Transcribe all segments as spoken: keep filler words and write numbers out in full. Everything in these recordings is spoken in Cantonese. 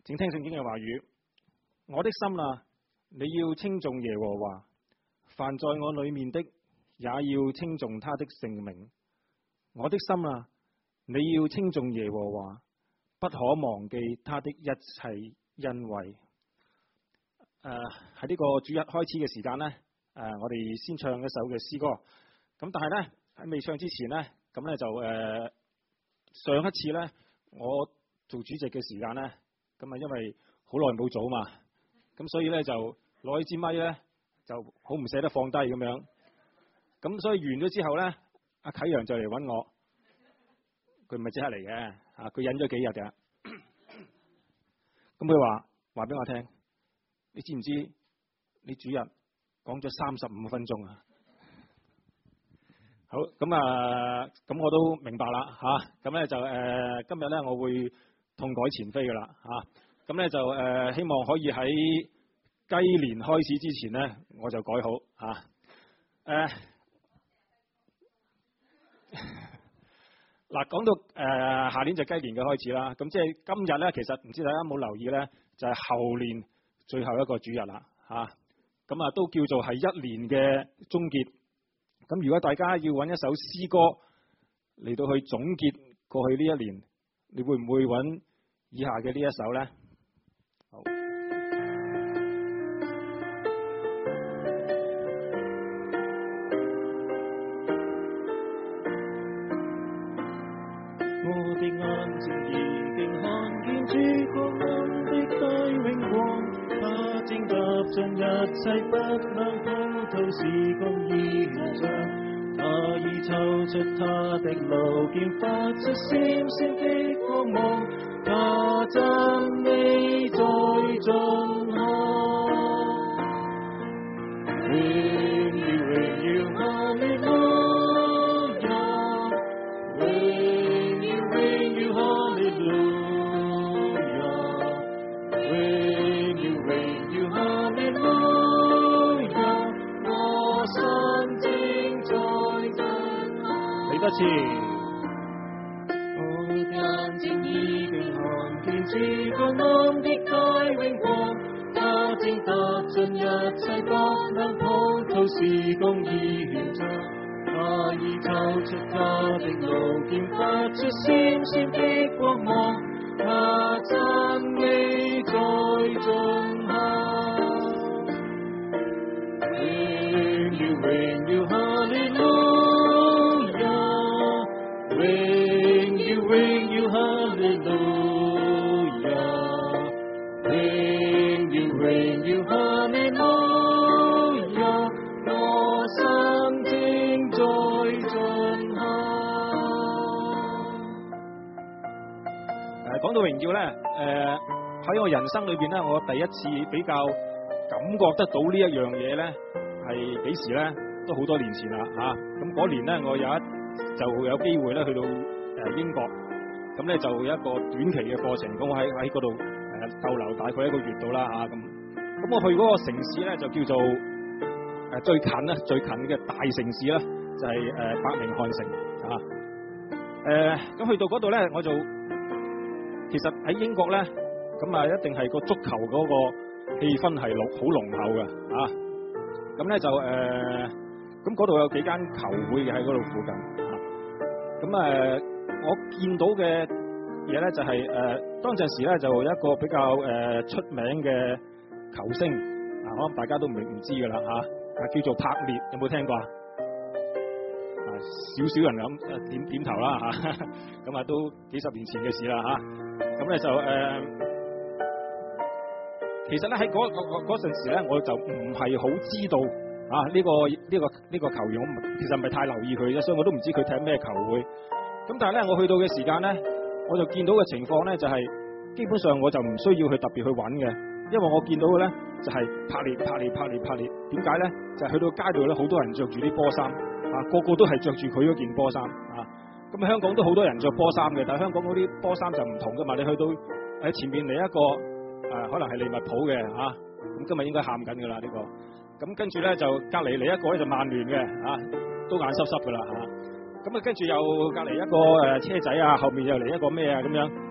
請聽聖經嘅話語。我的心啊，你要稱頌耶和華，凡在我裏面的也要稱頌他的聖名。我的心啊，你要稱頌耶和華，不可忘記他的一切恩惠。誒喺呢個主日開始嘅時間呢，誒、呃、我哋先唱一首嘅詩歌。咁但係呢，喺未唱之前呢，咁呢就誒、呃、上一次呢，我做主席嘅時間呢，咁啊因為好耐冇做嘛，咁所以呢，就攞起支咪呢，就好唔捨得放低咁樣。咁所以完咗之後呢，阿啟陽就嚟揾我，佢唔係即刻嚟嘅，啊佢忍咗幾日㗎。咁佢話話俾我聽，你知唔知你主日講咗三十五分鐘啊？好，咁啊，咁我都明白啦嚇。咁、啊、咧就誒、呃，今日咧我會痛改前非噶啦嚇。咁、啊、咧就誒、呃，希望可以喺雞年開始之前咧，我就改好嚇。誒嗱，講到誒、呃、下年就雞年嘅開始啦。咁即係今日咧，其實唔知大家有冇留意咧，就係、是、後年最後一個主日啦嚇。咁啊，都叫做係一年嘅終結。咁如果大家要揾一首詩歌嚟到去總結過去呢一年，你會唔會揾以下嘅呢一首呢？好，我的眼睛已經看見主國安的大榮光，他正踏進一切不能葡萄時光意象。他已抽出他的路劍，發出閃閃的光芒，他真理在進行。榮耀榮耀哈利路亞，榮耀榮耀哈利路亞，榮耀榮耀哈利路亞，我心正在多次，我的眼睛已經看見主國安的大榮光，他正踏進一切不能葡萄時光意象，他已抽出他的路劍，發出閃閃的光芒，他真理在進行。榮耀榮耀哈利路榮耀榮耀哈利路亞，榮耀榮耀哈利路亞，我心正在進行。誒，講到榮耀咧，誒、呃、喺我人生裏邊咧，我第一次比較感覺得到呢一樣嘢咧，係幾時咧？都好多年前啦嚇。咁、啊、嗰年咧，我有一就有機會咧去到誒英國，咁咧就有一個短期嘅課程，咁我喺喺嗰度誒逗留大概一個月度啦嚇，咁咁我去嗰個城市咧就叫做誒最近咧最近嘅大城市咧就係誒伯明翰城啊。誒咁去到嗰度咧，我就其實喺英國咧，咁啊一定係個足球嗰個氣氛係濃好濃厚嘅啊。咁咧就誒。咁嗰度有幾間球會嘅喺嗰度附近，咁誒、呃、我見到嘅嘢咧就係、是、誒、呃、當陣時咧就有一個比較誒、呃、出名嘅球星，啊可能大家都唔唔知㗎啦嚇，啊叫做柏列，有冇聽過啊？啊少少人咁點點頭啦嚇，咁啊都幾十年前嘅事啦嚇，咁、啊、咧就誒、呃、其實咧喺嗰嗰嗰陣時咧我就唔係好知道。啊！呢、這個呢、這個呢、這個球員，我其實唔係太留意佢啫，所以我都唔知佢踢咩球會。咁但係咧，我去到嘅時間咧，我就見到嘅情況咧，就係、是、基本上我就唔需要去特別去揾嘅，因為我見到嘅咧就係柏列柏列柏列柏列。點解咧？就係、是、去到街度咧，好多人着住啲波衫，啊個個都係着住佢嗰件波衫啊。咁香港都好多人着波衫嘅，但係香港嗰啲波衫就唔同噶嘛。你去到喺前面嚟一個誒、啊，可能係利物浦嘅啊，咁今日應該喊緊噶啦呢個。咁跟住咧就隔離嚟一個咧就曼聯嘅，啊都眼濕濕噶啦嚇。咁啊跟住又隔離一個誒車仔啊，後面又嚟一個咩啊咁樣，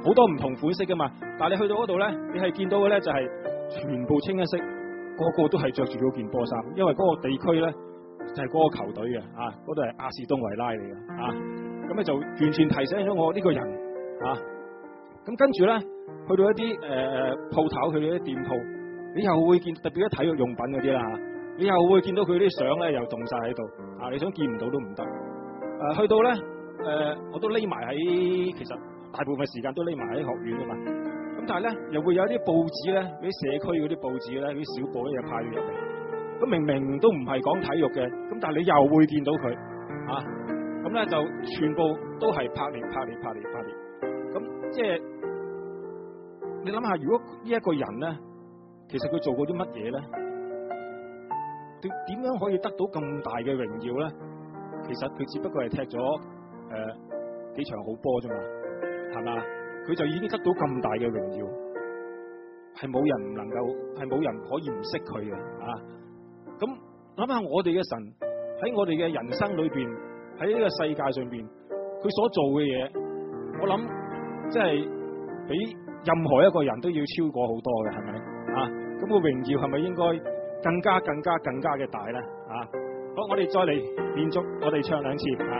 好多唔同款式噶嘛。但係你去到嗰度咧，你係見到嘅咧就係全部清一色，個個都係着住嗰件波衫，因為嗰個地區咧就係嗰個球隊嘅啊，嗰度係阿士東維拉嚟嘅啊。咁咧就完全提醒咗我呢個人啊。咁跟住咧去到一啲誒誒鋪頭，去到一啲店鋪，你又會見特別啲體育用品嗰啲啦，你又會見到佢啲相咧又動晒喺度啊！你想見唔到都唔得。誒、啊、去到咧誒、呃，我都匿埋喺，其實大部分時間都匿埋喺學院噶嘛。咁但係咧又會有一啲報紙咧，啲社區嗰啲報紙咧，啲小報咧又派咗入嚟。咁明明都唔係講體育嘅，咁但係你又會見到佢啊！咁咧就全部都係拍嚟拍嚟拍嚟拍嚟。咁即係你諗下，如果呢一個人咧，其實佢做過啲乜嘢咧？佢點樣可以得到咁大嘅榮耀咧？其實佢只不過係踢咗誒、呃、幾場好波啫嘛，係嘛？佢就已經得到咁大嘅榮耀，係冇人唔能夠，係冇人可以唔識佢嘅啊！咁諗下我哋嘅神喺我哋嘅人生裏邊，喺呢個世界上邊，佢所做嘅嘢，我諗即係比任何一個人都要超過好多嘅，係咪啊？咁個榮耀係咪應該更加、更加、更加嘅大咧？啊！好，我哋再嚟連續，我哋唱兩次啊！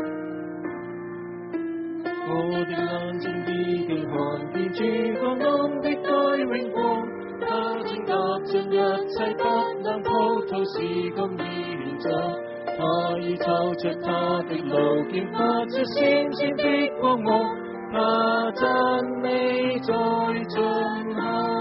我的眼睛已經看見主降臨的大榮光，他將踏進一切不能葡萄時光已現在，他已走出他的路徑，發出閃閃的光芒，他讚美在進行。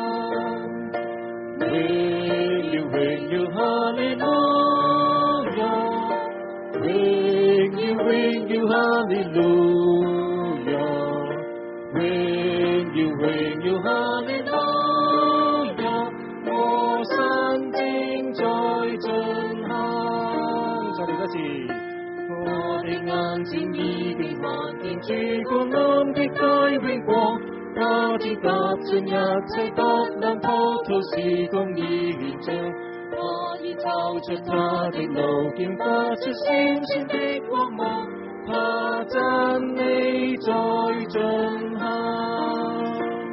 榮耀榮耀哈利路亞，榮耀榮耀哈利路亞，榮耀榮耀哈利路亞，我神正在進行。 再嚟多次， 我的眼睛已經看見主降臨的大榮光，他將踏進一切不能葡萄時光已現象，他已走出他的路徑，發出閃閃的光芒，他讚美在進行。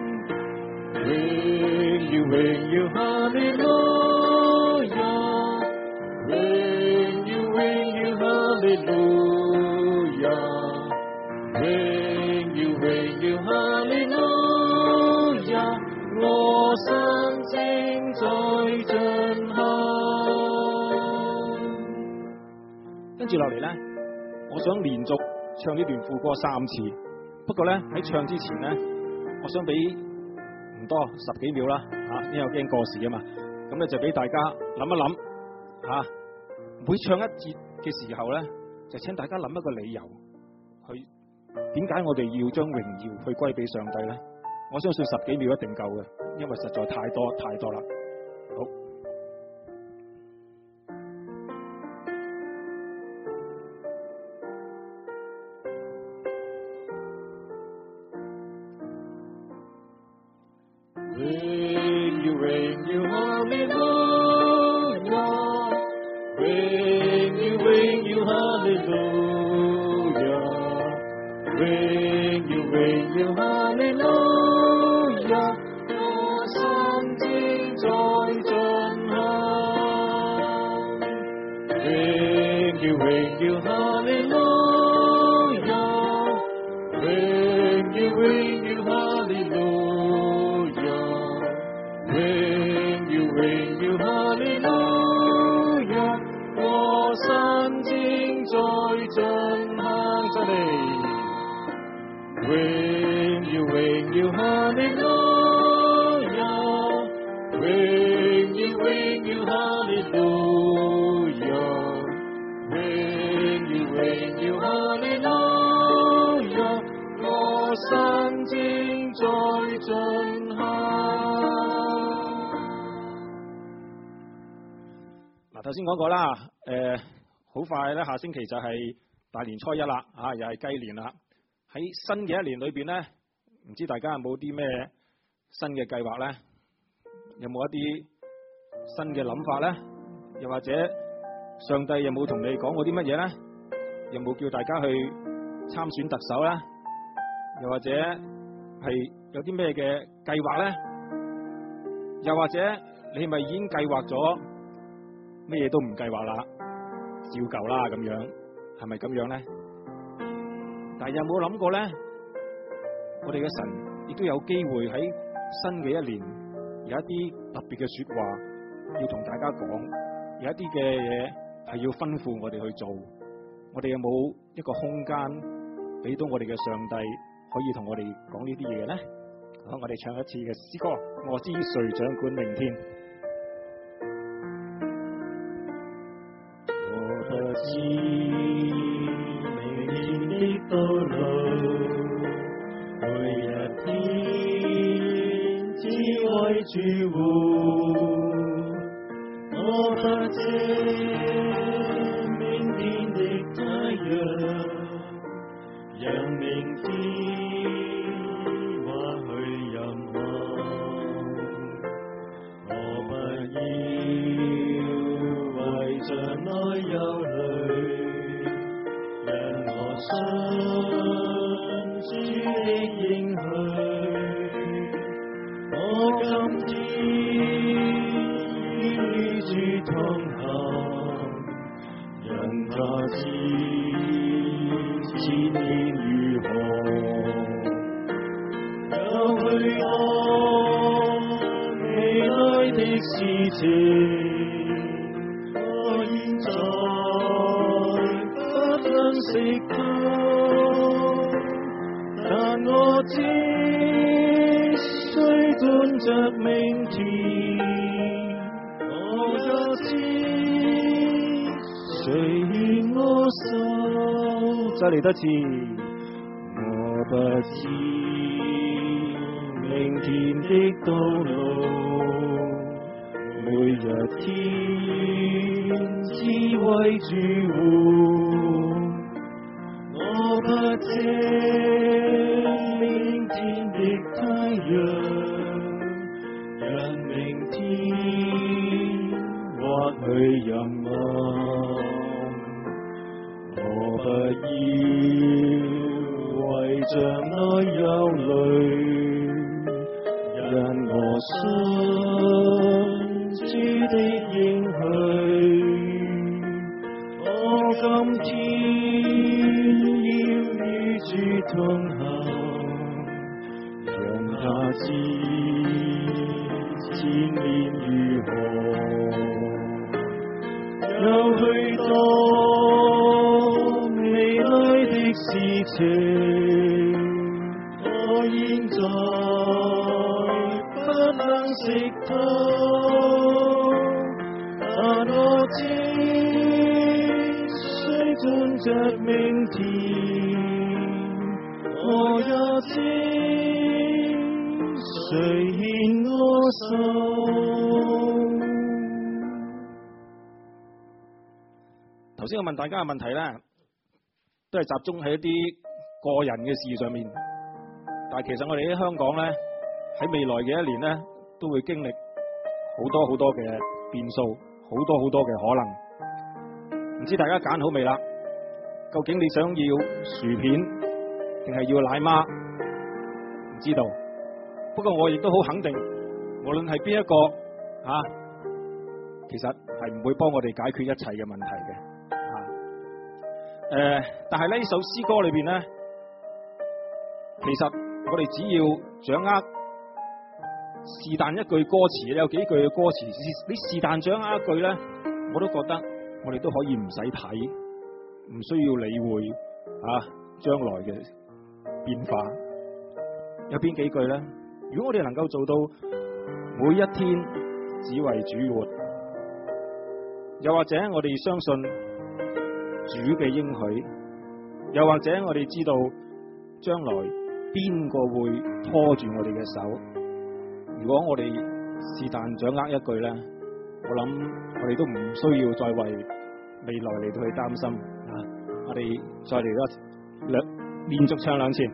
榮耀榮耀哈利路亞，榮耀榮耀哈利路亞，榮耀榮耀哈利路亞，我神正在進行。 跟住落嚟咧，我想連續唱呢段副歌三次。不過咧喺唱之前咧，我想俾唔多十幾秒啦，嚇，因為我驚過時啊嘛。咁咧就俾大家諗一諗嚇，每唱一節嘅時候咧，就請大家諗一個理由，去點解我哋要將榮耀去歸俾上帝咧？我相信十幾秒一定夠嘅，因為實在太多太多啦。好。 榮耀榮耀哈利路亞，榮耀榮耀哈利路亞，榮耀榮耀哈利路亞，我神正在進行。榮耀榮耀哈利路亞，榮耀榮耀哈利路亞，榮耀榮耀哈利路亞，我神正在進行。再嚟，榮耀榮耀哈利路亞，榮耀榮耀哈利路亞，榮耀榮耀哈利路亞，我神正在進行。 嗱，頭先講過啦，誒、呃，好快咧，下星期就係大年初一啦，啊，又係雞年啦。喺新嘅一年裏邊咧，唔知大家有冇啲咩新嘅計劃咧？有冇一啲新嘅諗法咧？又或者上帝有冇同你講過啲乜嘢咧？有冇叫大家去參選特首咧？又或者係有啲咩嘅計劃咧？又或者你係咪已經計劃咗咩嘢都唔計劃啦，照舊啦咁樣，係咪咁樣咧？但係有冇諗過咧？我哋嘅神亦都有機會喺新嘅一年有一啲特別嘅說話要同大家講，有一啲嘅嘢係要吩咐我哋去做。我哋有冇一個空間俾到我哋嘅上帝可以同我哋講呢啲嘢咧？好，我哋唱一次嘅詩歌，我知誰掌管明天。 我不知明天的道路，每一天只為主活。我不知明天的太陽，讓明天或許任何。我不要為將來憂慮，讓我信主的應許。我今天與主同行，讓他知前面如何。有許多未來的事情，我現在不能識透，但我知誰管着明天，我也知誰牽我手。 再嚟多次， 我不知明天的道路，每一天只為主活。我不知明天的太陽，讓明天或許任暗。我不要為將來憂慮，讓我信主的應許。我今天要與主同行，讓他知前面如何。有許多未來的事情，我現在不能識透，但我知誰管着明天，我也知誰牽我手。 頭先我問大家嘅問題咧，都係集中喺一啲個人嘅事上面。但係其實我哋喺香港咧，喺未來嘅一年咧，都會經歷好多好多嘅變數，好多好多嘅可能。唔知大家揀好未啦？究竟你想要薯片定係要奶媽？唔知道。不過我亦都好肯定，無論係邊一個啊，其實係唔會幫我哋解決一切嘅問題嘅。誒、呃，但係呢首詩歌裏邊咧，其實我哋只要掌握是但一句歌詞，有幾句嘅歌詞，你是但掌握一句咧，我都覺得我哋都可以唔使睇，唔需要理會啊將來嘅變化。有邊幾句咧？如果我哋能夠做到每一天只為主活，又或者我哋相信主嘅應許，又或者我哋知道將來邊個會拖住我哋嘅手。如果我哋是但掌握一句咧，我諗我哋都唔需要再為未來嚟到去擔心啊！我哋再嚟多兩連續唱兩次。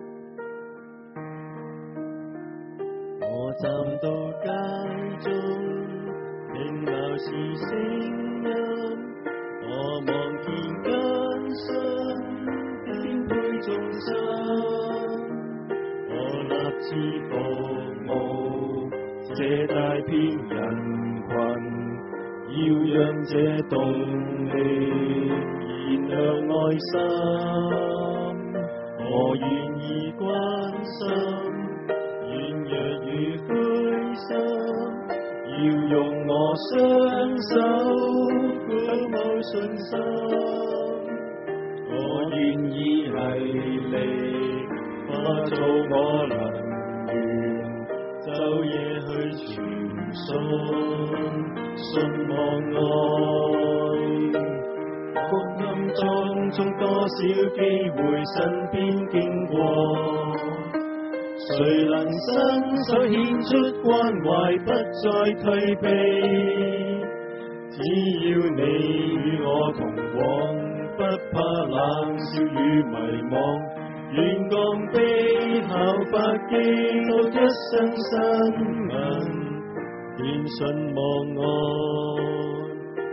我站到街中，聽鬧市聲音，我望見艱辛顛沛眾生，我志服務這大片人群，要讓這動力燃亮愛心。我願意關心軟弱與灰心，要用我雙手鼓舞信心。我願意毅力化做我能源，晝夜去傳送信望愛。福音當中多少機會身邊經過，誰能伸手獻出關懷，不再退避？只要你與我同往，不怕冷笑與迷茫，願降卑效法基督一生身銀，獻信望愛。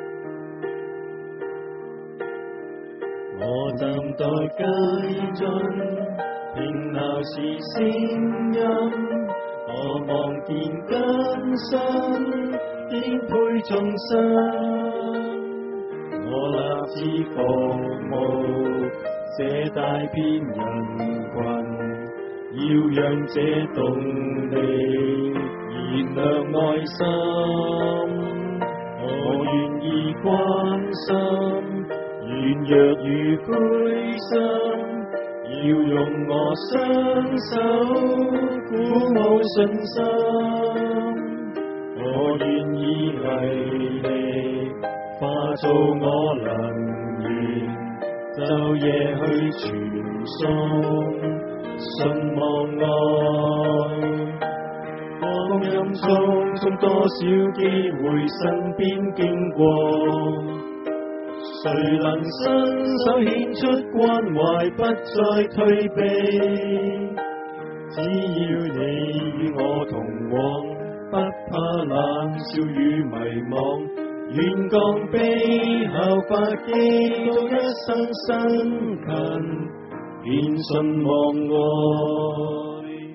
我站在街盡，聽鬧是聲音，我望見更新，顛沛眾生。我立志服務這大片人群，要讓這動力燃亮愛心。我願意關心軟弱與灰心，要用我雙手鼓舞信心。我願意毅力化做我能源，晝夜去傳送信望愛。光陰中中多少機會身邊經過，誰能伸手獻出關懷，不再退避？只要你與我同往，不怕冷笑與迷茫，願降卑效法基督一生辛勤，獻信望愛。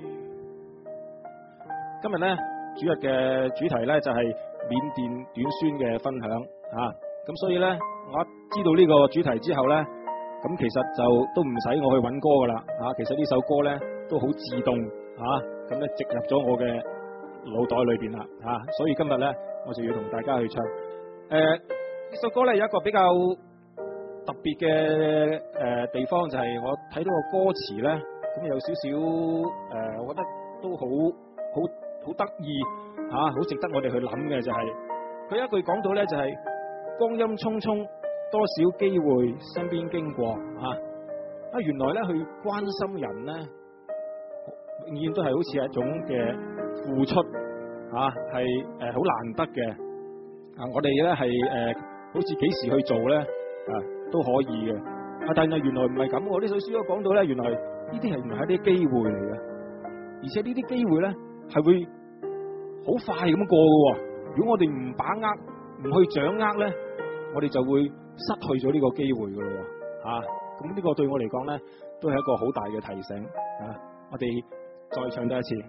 今日咧主日嘅主題咧就係緬甸短宣嘅分享啊，咁所以咧我知道呢個主題之後咧，咁其實就都唔使我去揾歌噶啦啊，其實呢首歌咧都好自動啊，咁咧植入咗我嘅腦袋裏邊啦啊，所以今日咧我就要同大家去唱。誒、呃、呢首歌咧有一個比較特別嘅誒地方，就係我睇到個歌詞咧，咁有少少誒，我覺得都好好好得意嚇，好值得我哋去諗嘅就係、是、佢一句講到咧就係、是、光陰匆匆，多少機會身邊經過嚇啊！原來咧去關心人咧，永遠都係好似一種嘅付出嚇，係誒好難得嘅啊！我哋咧係誒好似幾時去做咧啊都可以嘅啊！但係原來唔係咁喎，呢首詩都講到咧，原來呢啲係原來係啲機會嚟嘅，而且呢啲機會咧係會好快咁過嘅。如果我哋唔把握、唔去掌握咧，我哋就會失去咗呢個機會噶咯。啊，咁呢個對我嚟講咧，都係一個好大嘅提醒啊！我哋再唱多一次。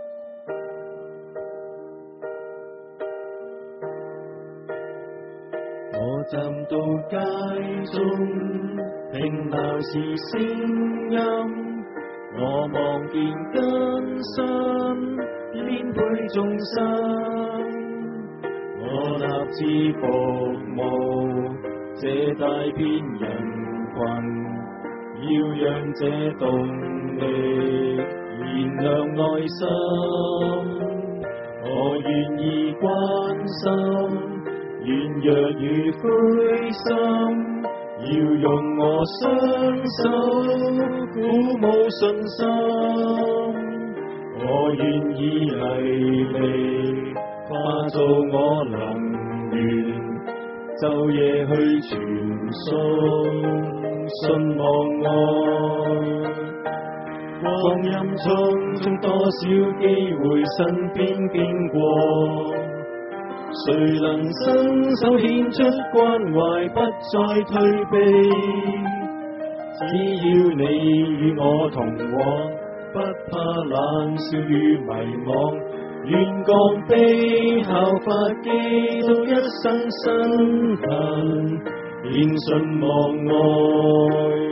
我站到街中，聽鬧是聲音，我望見更新，顛沛眾生。我立志服務這大片人群，要讓這動力燃亮愛心。我願意關心軟弱與灰心，要用我雙手鼓舞信心。我願意毅力化做我能源，晝夜去傳送信望愛。光陰中中多少機會身邊經過，誰能伸手獻出關懷，不再退避？只要你與我同往， 不怕冷笑與迷惘，願降卑效法基督一生辛勤，獻信望愛。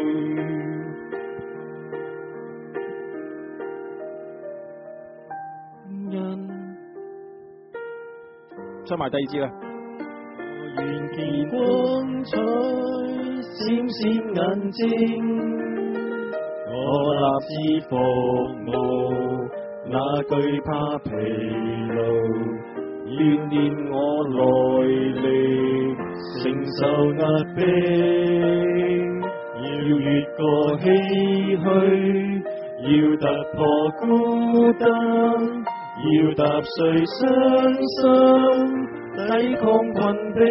唱埋第二節啦。 我願見光彩閃閃眼睛，我立志服務，哪懼怕疲勞，願練我來力承受壓迫，要越過唏噓，要突破孤單，要踏碎傷心，抵抗困逼。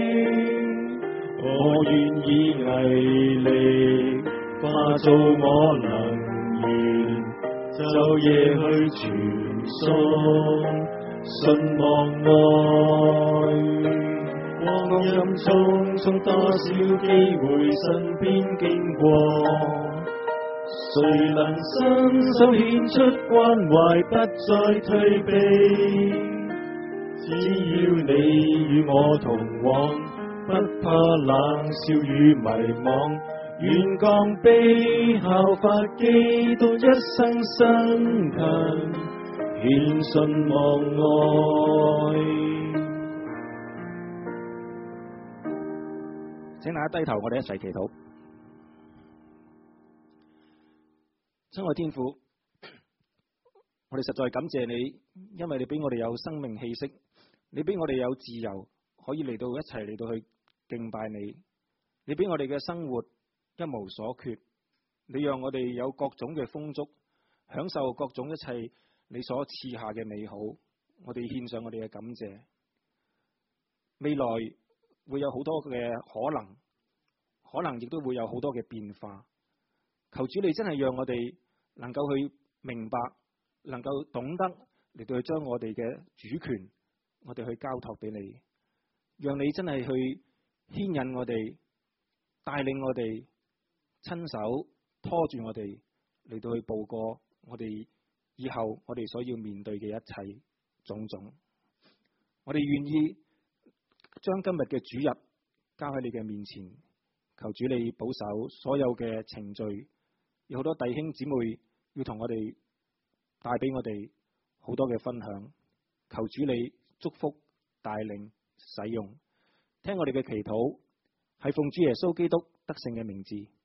我願以毅力化做我能源，晝夜去傳送信望愛。光陰匆匆，多少機會身邊經過，誰能伸手獻出關懷，不再退避？只要你與我同往，不怕冷笑與迷惘，願降卑效法基督一生辛勤，獻信望愛。 請大家低頭，我哋一齊祈禱。親愛天父，我哋實在感謝你，因為你俾我哋有生命氣息，你俾我哋有自由，可以嚟到一齊嚟到去敬拜你。你俾我哋嘅生活一無所缺，你讓我哋有各種嘅豐足，享受各種一切你所賜下嘅美好。我哋獻上我哋嘅感謝。未來會有好多嘅可能，可能亦都會有好多嘅變化。求主你真係讓我哋能夠去明白，能夠懂得嚟到去將我哋嘅主權，我哋去交託俾你，讓你真係去牽引我哋，帶領我哋，親手拖住我哋嚟到去步過我哋以後我哋所要面對嘅一切種種。我哋願意將今日嘅主日交喺你嘅面前，求主你保守所有嘅程序。有好多弟兄姊妹要同我哋帶俾我哋好多嘅分享，求主你祝福帶領使用，聽我哋嘅祈禱，係奉主耶穌基督得勝嘅名字。